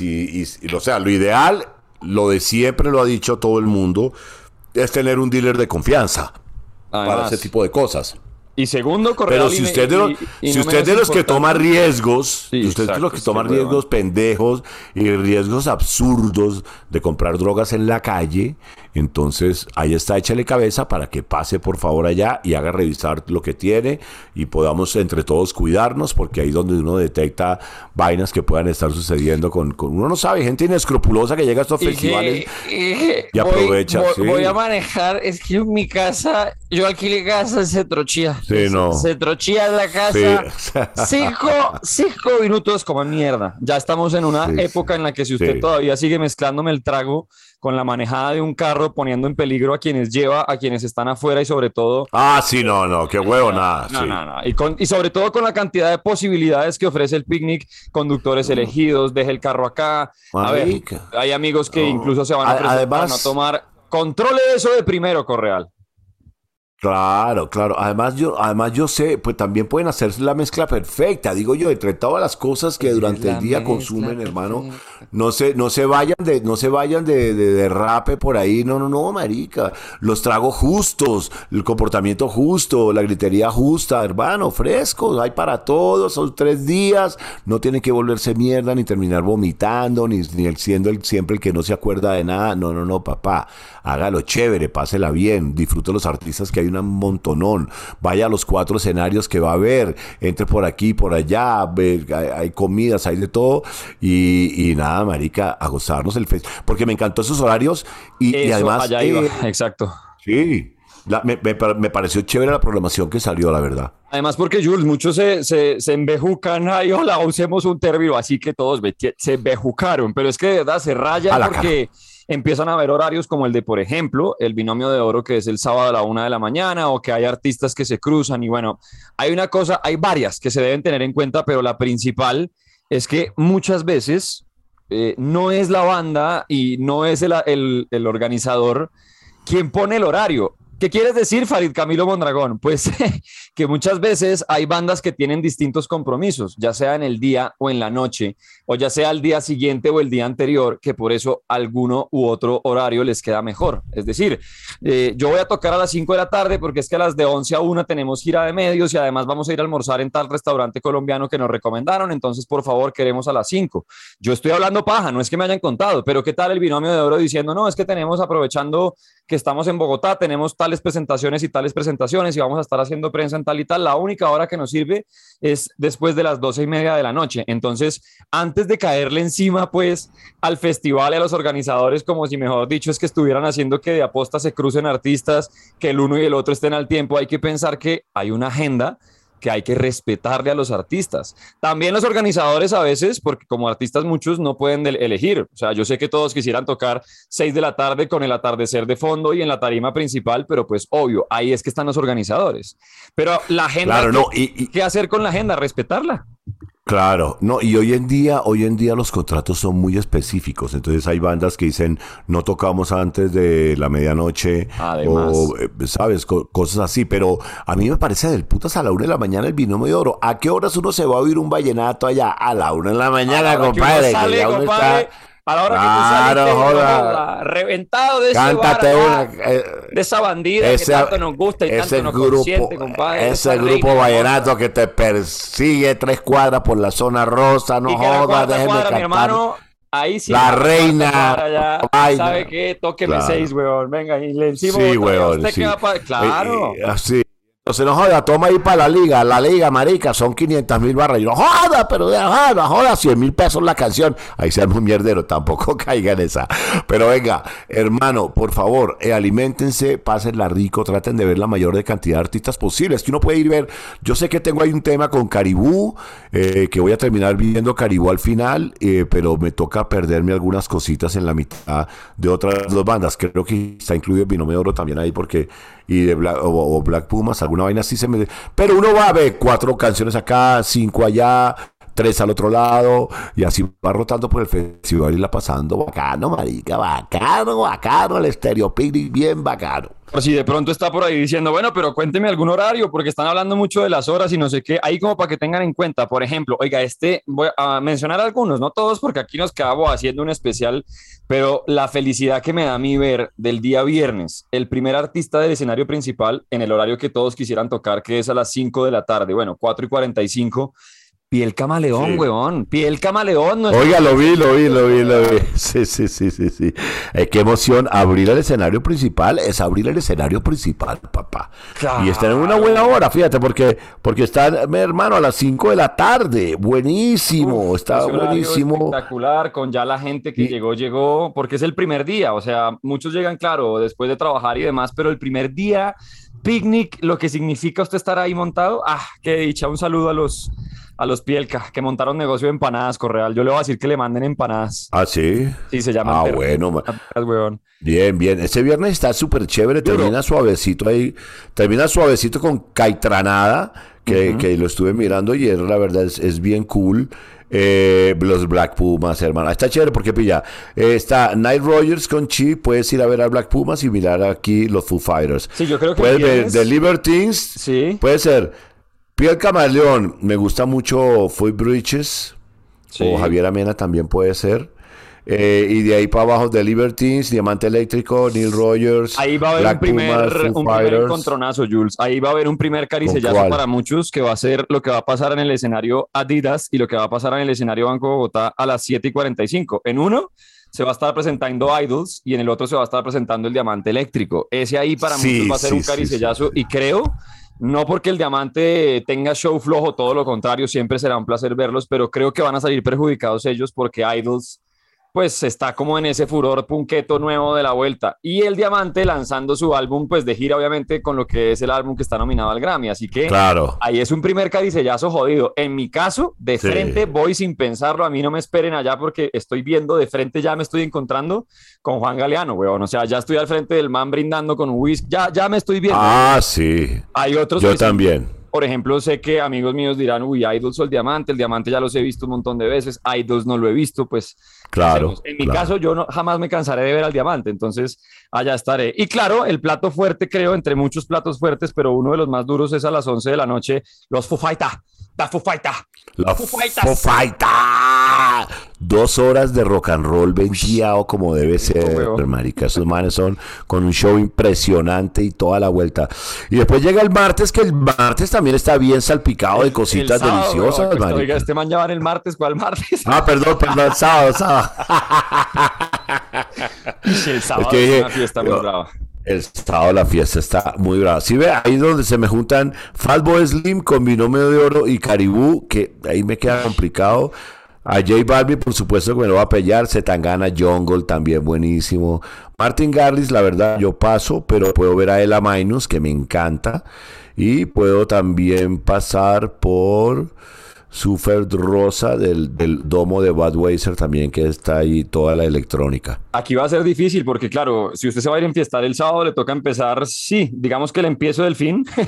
ideal, lo de siempre lo ha dicho todo el mundo, es tener un dealer de confianza para Además, ese tipo de cosas. y segundo, correr Pero al si INE usted, y si no usted es de menos los que toma importante- riesgos, Sí, si usted es de exacto, los que es toma que riesgos huevón. pendejos y riesgos absurdos de comprar drogas en la calle, entonces ahí está, échale cabeza para que pase por favor allá y haga revisar lo que tiene y podamos entre todos cuidarnos, porque ahí es donde uno detecta vainas que puedan estar sucediendo con uno no sabe, gente inescrupulosa que llega a estos festivales. Y aprovecha, sí. Voy a manejar, es que en mi casa, yo alquilé casa en Cetrochía. Sí, no. Cetrochía es la casa. Sí. 5 minutos como mierda. Ya estamos en una Sí, época en la que si usted sí. todavía sigue mezclándome el trago con la manejada de un carro, poniendo en peligro a quienes lleva, a quienes están afuera y sobre todo... Ah, sí, no, qué huevo, nada. No, sí. no. Y sobre todo con la cantidad de posibilidades que ofrece el picnic, conductores elegidos, deje el carro acá. A ver, Marica. hay amigos que No. incluso se van a ofrecer para Además- no tomar. Controle eso de primero, Correal. Claro. Además yo sé, pues también pueden hacer la mezcla perfecta, digo yo, entre todas las cosas que durante el día consumen, hermano, no se vayan de derrape por ahí, no, marica, los tragos justos, el comportamiento justo, la gritería justa, hermano, frescos, hay para todos, son 3 días, no tienen que volverse mierda, ni terminar vomitando, ni siendo siempre el que no se acuerda de nada, no, papá, hágalo chévere, pásela bien, disfrute los artistas que hay un montonón, vaya a los 4 escenarios que va a haber, entre por aquí, por allá, hay comidas, hay de todo, y nada, marica, a gozarnos el festival, porque me encantó esos horarios, y Eso, además, allá iba. Exacto. sí, me pareció chévere la programación que salió, la verdad. Además, porque Jules, muchos se embejucan, ay, hola, usemos un término, así que todos se embejucaron, pero es que de verdad se A rayan la porque empiezan a haber horarios como el de, por ejemplo, el binomio de oro, que es el sábado a la 1 de la mañana, o que hay artistas que se cruzan, y bueno, hay varias que se deben tener en cuenta, pero la principal es que muchas veces no es la banda y no es el organizador quien pone el horario. ¿Qué quieres decir, Farid Camilo Mondragón? Pues que muchas veces hay bandas que tienen distintos compromisos, ya sea en el día o en la noche, o ya sea al día siguiente o el día anterior, que por eso alguno u otro horario les queda mejor. Es decir, yo voy a tocar a las 5 de la tarde porque es que a las de 11 a 1 tenemos gira de medios y además vamos a ir a almorzar en tal restaurante colombiano que nos recomendaron, entonces por favor queremos a las 5. Yo estoy hablando paja, no es que me hayan contado, pero ¿qué tal el binomio de oro diciendo, no, es que tenemos, aprovechando que estamos en Bogotá, tenemos tales presentaciones y vamos a estar haciendo prensa en tal y tal, la única hora que nos sirve es después de las 12:30 de la noche, entonces antes de caerle encima pues al festival y a los organizadores como si mejor dicho es que estuvieran haciendo que de aposta se crucen artistas, que el uno y el otro estén al tiempo, hay que pensar que hay una agenda que hay que respetarle a los artistas. También los organizadores a veces, porque como artistas muchos no pueden elegir. O sea, yo sé que todos quisieran tocar 6 de la tarde con el atardecer de fondo y en la tarima principal, pero pues obvio, ahí es que están los organizadores. Pero la agenda, Claro, no, ¿qué hacer con la agenda? Respetarla. Claro, no, y hoy en día los contratos son muy específicos, entonces hay bandas que dicen no tocamos antes de la medianoche Además. o, sabes, cosas así, pero a mí me parece del putas a la 1 de la mañana el binomio de oro. ¿A qué horas uno se va a oír un vallenato allá? A la 1 de la mañana, compadre, que Sale, ya uno compadre, está... a la hora Claro, que tú saliste, joda. reventado de ese Cántate bar, una, de esa bandida que tanto nos gusta y tanto nos consiente, compadre. ese Esa grupo reina, vallenato que te persigue 3 cuadras por la zona rosa, no y que la jodas, cuarta déjeme cuadra, mi cantar. hermano, ahí sí. La cuarta reina, cuadra ya, vaina. ¿sabe qué? Tóqueme Claro. 6, weón. Venga, y le encima Sí, otro, weón, ¿usted sí. qué va pa-? Claro. Así. Entonces no joda, toma ahí para la liga, marica, son 500,000 barras. Y no joda, pero no joda, 100,000 pesos la canción. Ahí se arma un mierdero, tampoco caiga en esa. Pero venga, hermano, por favor, aliméntense, pásenla rico, traten de ver la mayor de cantidad de artistas posibles. Que uno puede ir ver, yo sé que tengo ahí un tema con Caribú, que voy a terminar viendo Caribú al final, pero me toca perderme algunas cositas en la mitad de otras dos bandas. Creo que está incluido el Binomio de Oro también ahí porque... y de o Black Pumas, alguna vaina así se me... Pero uno va a ver 4 canciones acá, 5 allá, 3 al otro lado, y así va rotando por el festival y la pasando bacano, marica, bacano, el Stereo Picnic, bien bacano. Por si de pronto está por ahí diciendo, bueno, pero cuénteme algún horario, porque están hablando mucho de las horas y no sé qué, ahí como para que tengan en cuenta, por ejemplo, oiga, voy a mencionar algunos, no todos, porque aquí nos quedamos haciendo un especial, pero la felicidad que me da a mí ver del día viernes, el primer artista del escenario principal en el horario que todos quisieran tocar, que es a las 5 de la tarde, bueno, 4:45, Piel Camaleón, Sí. weón. Piel Camaleón. Oiga, lo vi. Sí. Qué emoción. Abrir el escenario principal es abrir el escenario principal, papá. Claro. Y están en una buena hora, fíjate, porque están, mi hermano, a las 5 de la tarde. Buenísimo, está Ese horario buenísimo. espectacular, con ya la gente que llegó, porque es el primer día. O sea, muchos llegan, claro, después de trabajar y demás, pero el primer día, picnic, lo que significa usted estar ahí montado. Ah, qué dicha. Un saludo a los Pielca, que montaron negocio de empanadas, Correal. Yo le voy a decir que le manden empanadas. ¿Ah, sí? Sí, se llaman. Bueno. Weón. Bien. Ese viernes está súper chévere. Duro. Termina suavecito con Caitranada, que lo estuve mirando y la verdad es bien cool. Los Black Pumas, hermano. Está chévere porque pilla. Está Nile Rodgers con Chi. Puedes ir a ver a Black Pumas y mirar aquí los Foo Fighters. Sí, yo creo que puedes el ver viernes... The Libertines. Sí. Puede ser Piel Camaleón. Me gusta mucho Foy Bridges. Sí. O Javier Amena también puede ser. Y de ahí para abajo The Libertines, Diamante Eléctrico, Neil Rogers. Ahí va a haber Black un primer Fighters. encontronazo, Jules. Ahí va a haber un primer caricellazo ¿Con cuál? para muchos, que va a ser lo que va a pasar en el escenario Adidas y lo que va a pasar en el escenario Banco Bogotá a las 7:45. En uno se va a estar presentando Idols y en el otro se va a estar presentando el Diamante Eléctrico. Ese ahí para muchos va a ser un caricellazo y creo... No porque el Diamante tenga show flojo, todo lo contrario, siempre será un placer verlos, pero creo que van a salir perjudicados ellos porque Idols pues está como en ese furor punqueto nuevo de la vuelta. Y el Diamante lanzando su álbum pues de gira, obviamente, con lo que es el álbum que está nominado al Grammy. Así que Claro. ahí es un primer caricellazo jodido. En mi caso, de Sí. frente voy sin pensarlo. A mí no me esperen allá porque estoy viendo de frente, ya me estoy encontrando con Juan Galeano, weón. O sea, ya estoy al frente del man brindando con un whisky. Ya me estoy viendo. Ah, sí. Hay otros Yo que sí. también. Por ejemplo, sé que amigos míos dirán, uy, Idols o el Diamante ya los he visto un montón de veces, Idols no lo he visto, pues... Claro. En mi caso, yo jamás me cansaré de ver al Diamante, entonces allá estaré. Y claro, el plato fuerte, creo, entre muchos platos fuertes, pero uno de los más duros es a las 11 de la noche, los Foo Fighters. La Foo Fighters. La Foo Fighters. Foo Fighters. 2 horas de rock and roll venteado como debe ser, weón. marica. Esos manes son con un show impresionante y toda la vuelta. Y después llega el martes, que el martes también está bien salpicado de cositas El sábado, deliciosas, weón, marica. oiga, este man ya va en el martes, ¿cuál martes? Ah, perdón, sábado. El sábado Es que es dije, una fiesta muy brava. El sábado la fiesta está muy brava. Si ve, ahí donde se me juntan Fatboy Slim con Binomio de Oro y Caribú, que ahí me queda complicado. A J Balvin, por supuesto que me lo va a pelear. Zetangana, Jungle, también buenísimo. Martin Garrix, la verdad, yo paso, pero puedo ver a Ella Minus, que me encanta. Y puedo también pasar por Super Rosa del domo de Budweiser también, que está ahí toda la electrónica. Aquí va a ser difícil porque, claro, si usted se va a ir a enfiestar el sábado, le toca empezar, sí, digamos que el empiezo del fin,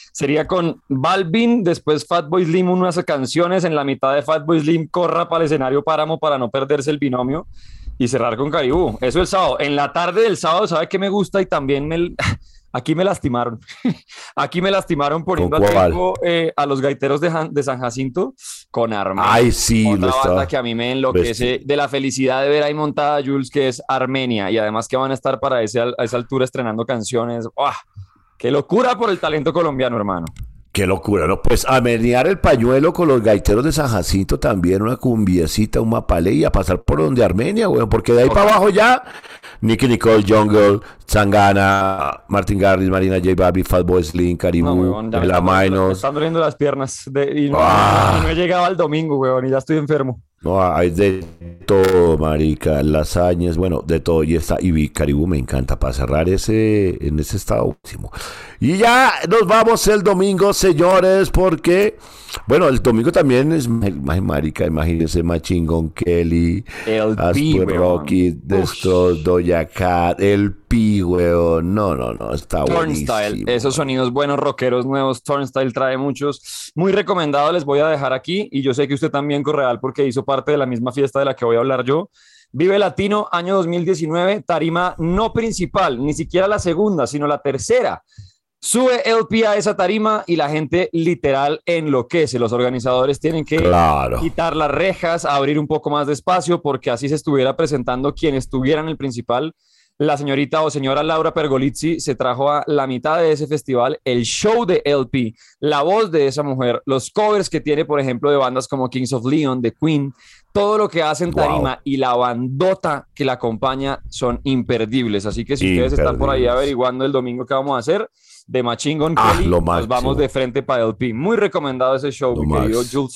sería con Balvin, después Fatboy Slim, unas canciones, en la mitad de Fatboy Slim corra para el escenario Páramo para no perderse el binomio y cerrar con Caribú. Eso el sábado. En la tarde del sábado, ¿sabe qué me gusta? Y también aquí me lastimaron. Aquí me lastimaron poniendo a tiempo a los gaiteros de San Jacinto con Armenia. Ay, sí. Otra banda que a mí me enloquece de la felicidad de ver ahí montada Jules, que es Armenia. Y además que van a estar a esa altura estrenando canciones. ¡Uah! ¡Qué locura por el talento colombiano, hermano! Qué locura, ¿no? Pues a menear el pañuelo con los gaiteros de San Jacinto también, una cumbiecita, un mapalé y a pasar por donde Armenia, güey, porque de ahí para abajo ya, Nicki Nicole, Jungle, Tangana, Martin Garrix, Marina J. Balvin, Fatboy Slim, Caribú, La Minor. Me están doliendo las piernas y no he llegado al domingo, weón, y ya estoy enfermo. No, hay de todo, marica, lasañas, bueno, de todo, y Caribú me encanta para cerrar en ese estado último. Y ya nos vamos el domingo, señores, porque, bueno, el domingo también es, marica, imagínense, Machine Gun Kelly, LP, Rocky, Destros, Doja Cat, LP, weón, no, está Turnstile, buenísimo. Esos sonidos buenos, rockeros nuevos, Turnstile trae muchos, muy recomendado, les voy a dejar aquí, y yo sé que usted también, Correal, porque hizo parte de la misma fiesta de la que voy a hablar yo. Vive Latino, año 2019, tarima no principal, ni siquiera la segunda, sino la tercera. Sube LP a esa tarima y la gente literal enloquece. Los organizadores tienen que quitar las rejas, abrir un poco más de espacio, porque así se estuviera presentando quien estuviera en el principal. La señorita o señora Laura Pergolizzi se trajo a la mitad de ese festival el show de LP, la voz de esa mujer, los covers que tiene, por ejemplo, de bandas como Kings of Leon, The Queen, todo lo que hace en tarima y la bandota que la acompaña son imperdibles. Así que si ustedes están por ahí averiguando el domingo qué vamos a hacer, de Machine Gun Kelly, nos vamos de frente para LP. Muy recomendado ese show, mi querido Jules.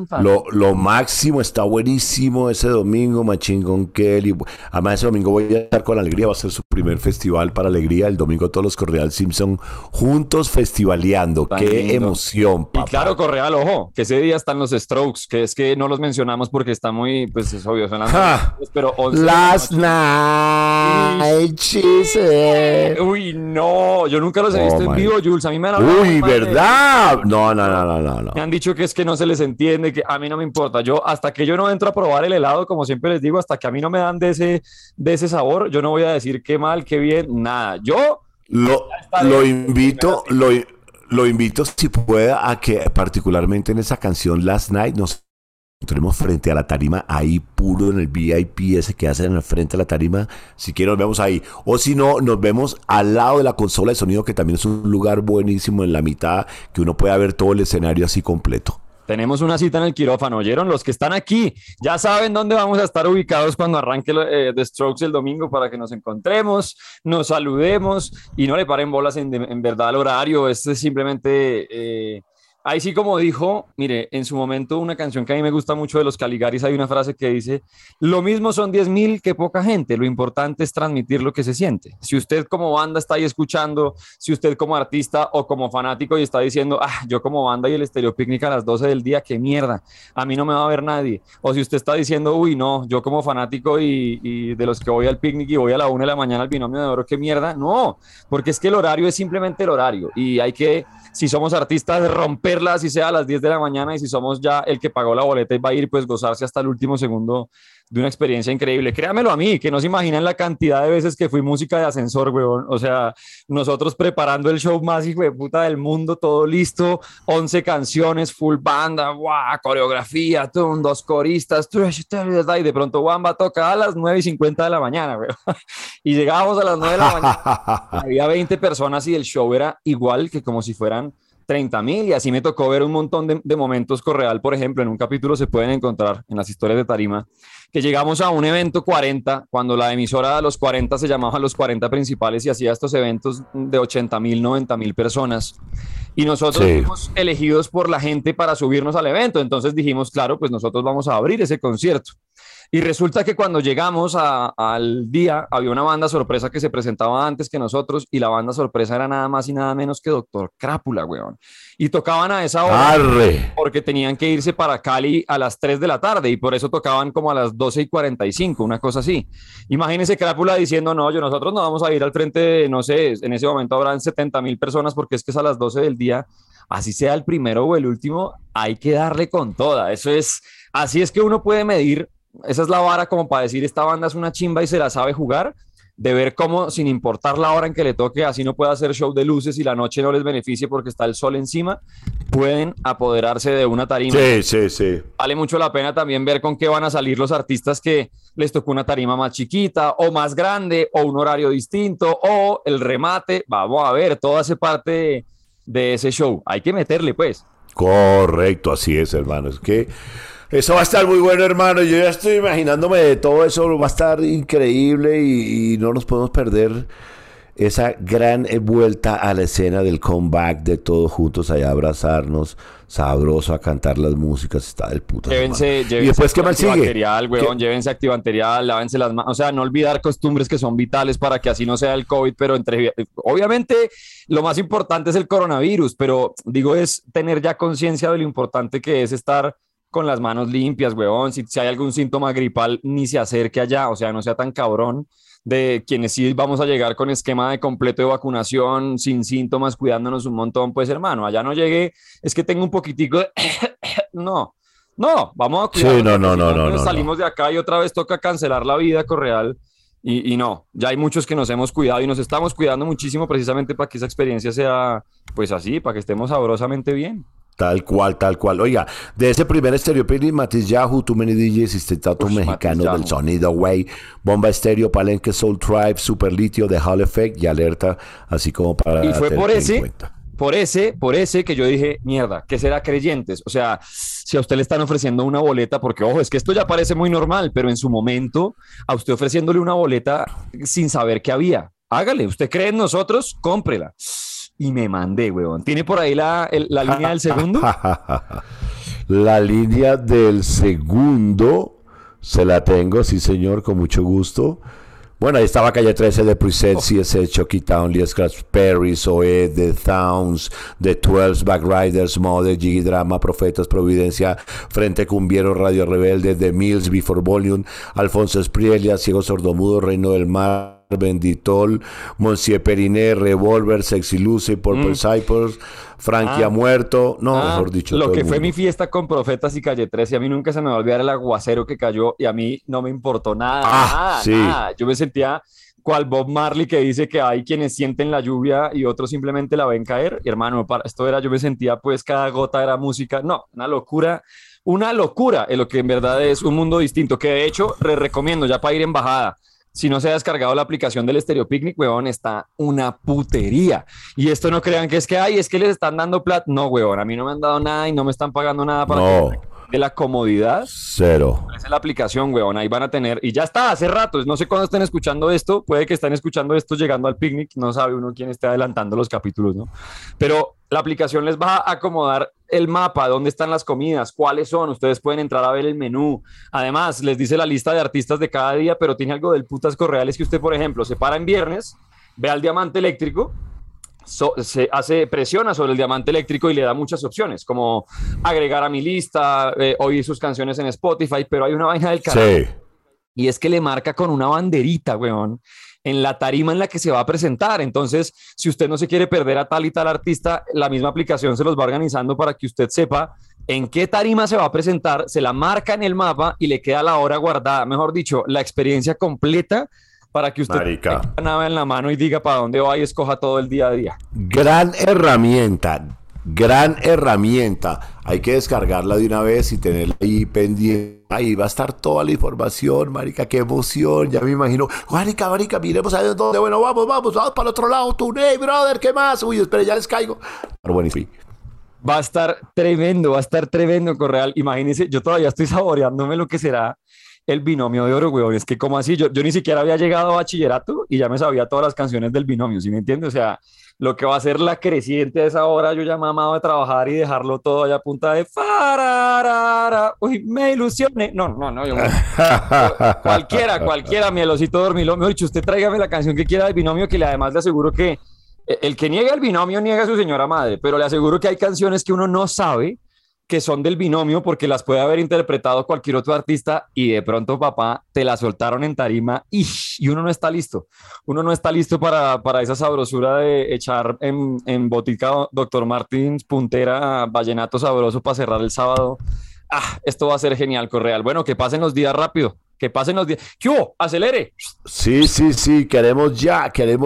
Lo máximo, está buenísimo ese domingo, Machine Gun Kelly. Además, ese domingo voy a estar con Alegría, va a ser su primer festival para Alegría. El domingo todos los Correal Simpson juntos festivaleando. Tan ¡qué lindo! Emoción, papá. Y claro, Correal, ojo, que ese día están los Strokes, que es que no los mencionamos porque está muy, pues es obvio, son las pero 11 Last night, she said. Uy, no, yo nunca los he visto en vivo, Jules. A mí me han hablado. Uy, ¿verdad? No. Me han dicho que es que no se les entiende, que a mí no me importa. Yo, hasta que yo no entro a probar el helado, como siempre les digo, hasta que a mí no me dan de ese sabor, yo no voy a decir qué mal, qué bien, nada. Yo lo invito si puede a que particularmente en esa canción Last Night nos entremos frente a la tarima, ahí puro en el VIP ese que hacen al frente a la tarima. Si quieren nos vemos ahí, o si no, nos vemos al lado de la consola de sonido, que también es un lugar buenísimo en la mitad, que uno pueda ver todo el escenario así completo. Tenemos una cita en el quirófano, ¿oyeron? Los que están aquí ya saben dónde vamos a estar ubicados cuando arranque The Strokes el domingo, para que nos encontremos, nos saludemos y no le paren bolas en verdad al horario. Esto es simplemente... ahí sí, como dijo, mire, en su momento una canción que a mí me gusta mucho de los Caligaris, hay una frase que dice: lo mismo son 10,000 que poca gente, lo importante es transmitir lo que se siente. Si usted como banda está ahí escuchando, si usted como artista o como fanático y está diciendo, yo como banda y el Estéreo Picnic a las 12 del día, qué mierda, a mí no me va a ver nadie. O si usted está diciendo, uy, no, yo como fanático y de los que voy al picnic y voy a la 1 de la mañana al Binomio de Oro, qué mierda. No, porque es que el horario es simplemente el horario y hay que, si somos artistas, romperla así sea a las 10 de la mañana, y si somos ya el que pagó la boleta y va a ir, pues gozarse hasta el último segundo de una experiencia increíble. Créamelo a mí, que no se imaginan la cantidad de veces que fui música de ascensor, weón. O sea, nosotros preparando el show más hijo de puta del mundo, todo listo, 11 canciones, full banda, guau, coreografía, 2 coristas, y de pronto Wamba toca a las 9:50 de la mañana, weón. Y llegábamos a las 9 de la mañana, había 20 personas y el show era igual que como si fueran 30,000, y así me tocó ver un montón de momentos. Correal, por ejemplo, en un capítulo se pueden encontrar en las historias de tarima, que llegamos a un evento 40, cuando la emisora de los 40 se llamaba Los 40 Principales y hacía estos eventos de 80,000, 90,000 personas, y nosotros fuimos elegidos por la gente para subirnos al evento. Entonces dijimos, claro, pues nosotros vamos a abrir ese concierto. Y resulta que cuando llegamos al día, había una banda sorpresa que se presentaba antes que nosotros, y la banda sorpresa era nada más y nada menos que Doctor Crápula, weón. Y tocaban a esa hora porque tenían que irse para Cali a las 3 de la tarde, y por eso tocaban como a las 12:45, una cosa así. Imagínense Crápula diciendo, no, nosotros no vamos a ir al frente de, no sé, en ese momento habrán 70,000 personas, porque es que es a las 12 del día, así sea el primero o el último, hay que darle con toda. Así es que uno puede medir, esa es la vara como para decir, esta banda es una chimba y se la sabe jugar, de ver cómo, sin importar la hora en que le toque, así no puede hacer show de luces y la noche no les beneficie porque está el sol encima, pueden apoderarse de una tarima. Sí. Vale mucho la pena también ver con qué van a salir los artistas que les tocó una tarima más chiquita o más grande o un horario distinto o el remate. Vamos a ver, todo hace parte de ese show. Hay que meterle, pues. Correcto, así es, hermano. Es que eso va a estar muy bueno, hermano. Yo ya estoy imaginándome de todo eso. Va a estar increíble y no nos podemos perder esa gran vuelta a la escena del comeback de todos juntos allá a abrazarnos, sabroso, a cantar las músicas. Está del puto. Llévense ¿Y después qué más sigue? Antibacterial, weón, llévense antibacterial, lávense las manos. O sea, no olvidar costumbres que son vitales para que así no sea el COVID, pero obviamente lo más importante es el coronavirus, pero digo es tener ya conciencia de lo importante que es estar con las manos limpias, weón. Si hay algún síntoma gripal, ni se acerque allá, o sea, no sea tan cabrón. De quienes sí vamos a llegar con esquema de completo de vacunación, sin síntomas, cuidándonos un montón, pues hermano, allá no llegué, es que tengo un poquitico de... no, vamos a cuidar. Sí, no. Salimos de acá y otra vez toca cancelar la vida, Correal, y no, ya hay muchos que nos hemos cuidado y nos estamos cuidando muchísimo precisamente para que esa experiencia sea, pues así, para que estemos sabrosamente bien. Tal cual. Oiga, de ese primer Estéreo Picnic, Matiz Yahoo, Too Many DJs, Istetato Mexicano del Sonido, güey, Bomba Estéreo, Palenque Soul Tribe, Super Litio, The Hall Effect y Alerta, así como para... Y fue por ese que yo dije, mierda, ¿qué será Creyentes? O sea, si a usted le están ofreciendo una boleta, porque ojo, es que esto ya parece muy normal, pero en su momento, a usted ofreciéndole una boleta sin saber qué había, hágale, usted cree en nosotros, cómprela. Y me mandé, weón. ¿Tiene por ahí la línea del segundo? La línea del segundo se la tengo, sí señor, con mucho gusto. Bueno, ahí estaba Calle 13 de Preset, CSS, Chucky Town, Lee Scratch Perry, Zoé, The Thowns, The 12, Backriders, Mother, Jiggy Drama, Profetas, Providencia, Frente Cumbiero, Radio Rebelde, The Mills, Before Volume, Alfonso Esprielia, Ciego Sordomudo, Reino del Mar, Benditol, Monsieur Periné, Revolver, Sexy Lucy, Purple Cypress, Frankie ha muerto, mejor dicho, lo todo que el fue mundo. mi fiesta con Profetas y Calle 13, a mí nunca se me va a olvidar el aguacero que cayó y a mí no me importó nada, sí. nada. Yo me sentía cual Bob Marley que dice que hay quienes sienten la lluvia y otros simplemente la ven caer. Y hermano, yo me sentía pues cada gota era música, no, una locura en lo que en verdad es un mundo distinto, que de hecho recomiendo ya para ir en bajada. Si no se ha descargado la aplicación del Estéreo Picnic, weón, está una putería. Y esto no crean que es que les están dando plata. No, weón, a mí no me han dado nada y no me están pagando nada para de la comodidad. Cero. Esa es la aplicación, weón, ahí van a tener. Y ya está, hace rato. No sé cuándo estén escuchando esto. Puede que estén escuchando esto llegando al picnic. No sabe uno quién esté adelantando los capítulos, ¿no? Pero la aplicación les va a acomodar el mapa, dónde están las comidas, cuáles son, ustedes pueden entrar a ver el menú. Además, les dice la lista de artistas de cada día, pero tiene algo del putas Correales que usted, por ejemplo, se para en viernes, ve al diamante eléctrico, presiona sobre el diamante eléctrico y le da muchas opciones, como agregar a mi lista, oír sus canciones en Spotify, pero hay una vaina del canal. Sí. Y es que le marca con una banderita, weón, en la tarima en la que se va a presentar. Entonces, si usted no se quiere perder a tal y tal artista, la misma aplicación se los va organizando para que usted sepa en qué tarima se va a presentar, se la marca en el mapa y le queda la hora guardada. Mejor dicho, la experiencia completa para que usted tenga nada en la mano y diga para dónde va y escoja todo el día a día. Gran herramienta. Hay que descargarla de una vez y tenerla ahí pendiente. Ahí va a estar toda la información, marica, qué emoción. Ya me imagino, marica, miremos a ver dónde. Bueno, vamos para el otro lado. Tú, hey, brother, ¿qué más? Uy, espera, ya les caigo. Pero bueno, sí. Va a estar tremendo, Correal. Imagínense, yo todavía estoy saboreándome lo que será el binomio de oro, weón. Es que como así, yo ni siquiera había llegado a bachillerato y ya me sabía todas las canciones del binomio, ¿sí me entiendes? O sea, lo que va a ser la creciente a esa hora, yo ya mamado de trabajar y dejarlo todo allá a punta de fararara, uy, me ilusioné. No, yo, cualquiera, mielocito dormilón, me ha dicho, usted tráigame la canción que quiera del binomio, que además le aseguro que el que niega el binomio niega a su señora madre, pero le aseguro que hay canciones que uno no sabe que son del binomio porque las puede haber interpretado cualquier otro artista y de pronto, papá, te la soltaron en tarima y uno no está listo. Uno no está listo para esa sabrosura de echar en botica Dr. Martins puntera vallenato sabroso para cerrar el sábado. Esto va a ser genial, Correal. Bueno, que pasen los días rápido. Que pasen los días. ¿Qué hubo? ¡Acelere! Sí, queremos ya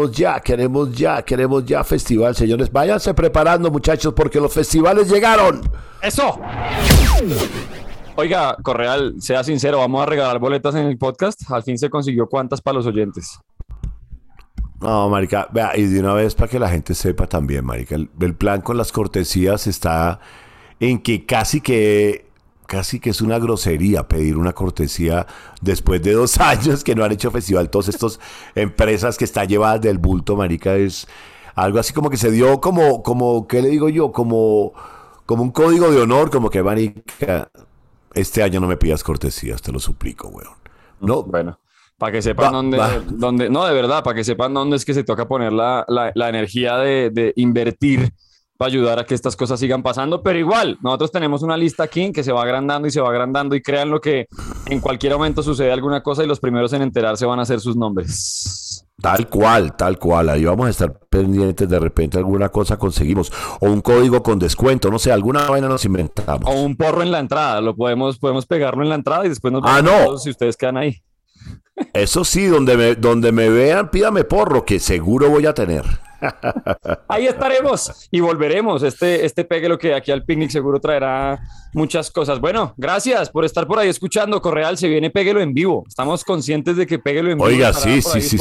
festival, señores. Váyanse preparando, muchachos, porque los festivales llegaron. ¡Eso! Oiga, Correal, sea sincero, vamos a regalar boletas en el podcast. Al fin se consiguió cuántas para los oyentes. No, marica, vea, y de una vez para que la gente sepa también, marica, el plan con las cortesías está en que casi que es una grosería pedir una cortesía después de 2 años que no han hecho festival. Todas estas empresas que están llevadas del bulto, marica, es algo así como que se dio como ¿qué le digo yo? Como un código de honor, como que, marica, este año no me pidas cortesías, te lo suplico, weón. No. Bueno, para que sepan dónde, no, de verdad, para que sepan dónde es que se toca poner la energía de invertir para ayudar a que estas cosas sigan pasando, pero igual, nosotros tenemos una lista aquí que se va agrandando y créanlo que en cualquier momento sucede alguna cosa y los primeros en enterarse van a ser sus nombres. Tal cual, ahí vamos a estar pendientes, de repente alguna cosa conseguimos, o un código con descuento, no sé, alguna vaina nos inventamos. O un porro en la entrada, podemos pegarlo en la entrada y después nos vamos todos si ustedes quedan ahí. Eso sí, donde me vean, pídame porro, que seguro voy a tener. Ahí estaremos y volveremos. Este Péguelo que aquí al picnic seguro traerá muchas cosas. Bueno, gracias por estar por ahí escuchando. Correal, se viene Péguelo en vivo. Estamos conscientes de que Péguelo en vivo. Oiga, sí.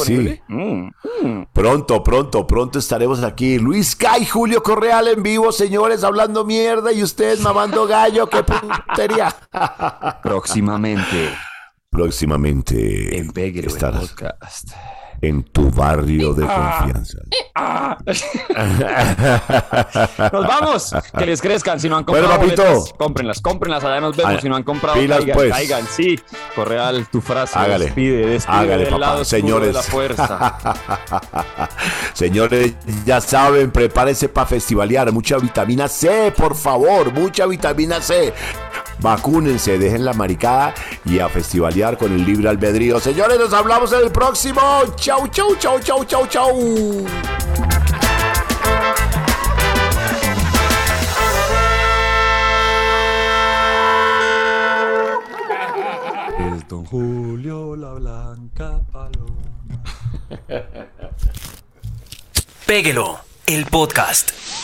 Pronto estaremos aquí. Luis K y Julio Correal en vivo, señores, hablando mierda y ustedes mamando gallo. ¡Qué puntería! Próximamente en Péguelo Podcast. En tu barrio de confianza. Nos vamos. Que les crezcan. Si no han comprado boletas, cómprenlas. Allá nos vemos. Si no han comprado, caigan. Sí. Correal, tu frase. Despide Hágale, del lado señores. De la fuerza. Señores, ya saben, prepárense para festivalear. Mucha vitamina C, por favor. Mucha vitamina C. Vacúnense, dejen la maricada y a festivalear con el libre albedrío. Señores, nos hablamos en el próximo. Chau. Es Don Julio, la blanca paloma. Péguelo, el podcast.